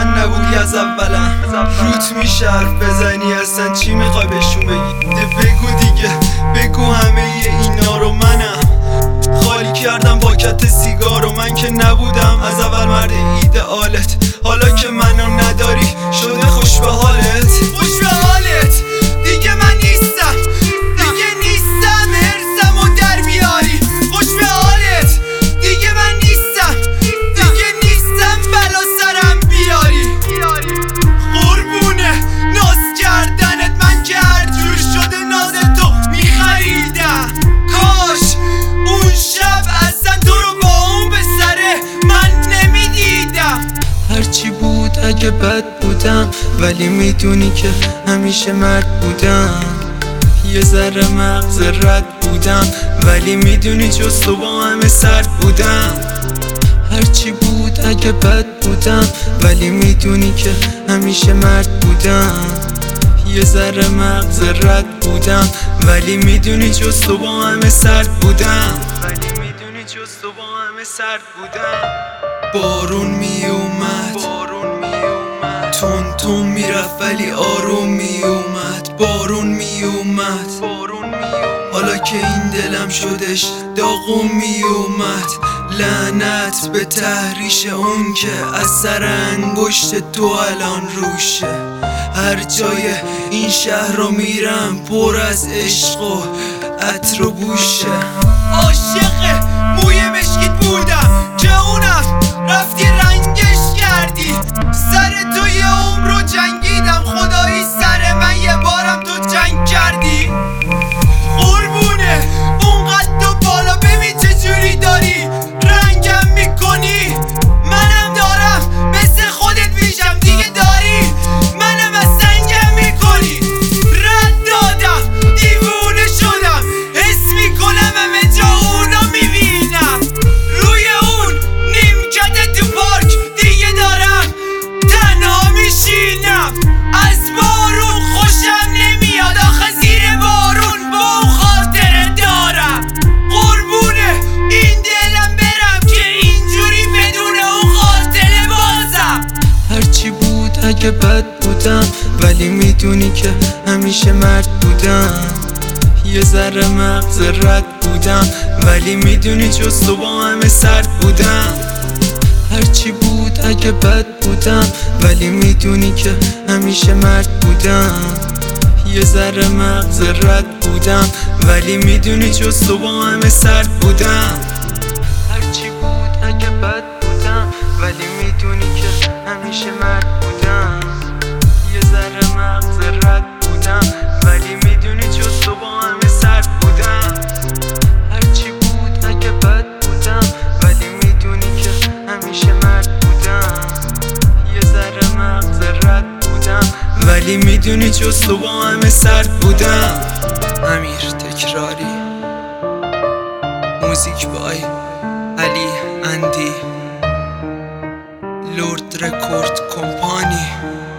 من نبودی از اولم. روت میشه حرف بزنی اصلا چی میخوای بهشون بگی؟ بگو دیگه، بگو همه اینا رو منم خالی کردم پاکت سیگار و من که نبودم از اول مرد ایدئالت. حالا که منو نداری شده خوش به حالت، خوش به حالت. دیگه من نیستم، دیگه نیستم هرسم و در بیاری. خوش به حالت. دیگه من نیستم، دیگه نیستم بلا سرم بیاری. قربونه ناز کردنت من که هر جور شده ناز تو میخریدم. کاش اون شب اصلا تو رو با اون به سره من نمیدیدم. هرچی بود اگه بد بودم ولی میدونی که همیشه مرد بودم. یه ذره مغز رد بودم ولی میدونی جز تو با همه سرد بودم. هرچی بود اگه بد بودم ولی میدونی که همیشه مرد بودم. یه ذره مغز رد بودم ولی میدونی جز تو با همه سرد بودم. ولی میدونی جز تو با همه سرد بودم. بارون میومد، تون تون میرفت ولی آروم میومد. بارون میومد، حالا که این دلم شدش داغون میومد. لعنت به تحریش اون که از سر انگشت تو الان روشه. هر جای این شهر رو میرم پر از عشق و عطر و بوشه. عاشق موی مشکیت بودم که اونم رفتی رنگش کردی. سر تو یه عمر رو جنگیدم خدایی سر من یه بارم تو جنگ کردی. قربونه اون قد و بالا ببین چجوری داری رنگم میکنی. منم دارم مثل خودت میشم دیگه داری منم از سنگم میکنی. رد دادم دیوونه شدم حس میکنم همه جا اونو میبینم. روی اون نیمکت تو پارک دیگه دارم تنها میشینم. از بارون خوشم نمیاد آخه زیر بارون با اون خاطره دارم. قربونه این دلم برم که اینجوری بدون اون خاطره بازم. هرچی بود اگه بد بودم ولی میدونی که همیشه مرد بودم. یه ذره مغز رد بودم ولی میدونی جز تو با همه سرد بودم. هرچی بود اگه بد بودم ولی میدونی که همیشه مرد بودم. یه ذره مغز رد بودم ولی میدونی جز تو با همه سرد بودم. هرچی بود اگه بد بودم ولی میدونی که همیشه مرد بودم. یه ذره مغز رد بودم ولی میدونی جز تو با همه سرد بودم. هرچی بود اگه بد بودم ولی میدونی که همیشه مرد بودم. یه ذره مغز رد بودم ولی میدونی جز تو با همه سرد بودم. امیر تکراری، موزیک بای علی اندی، لورد رکورد کمپانی.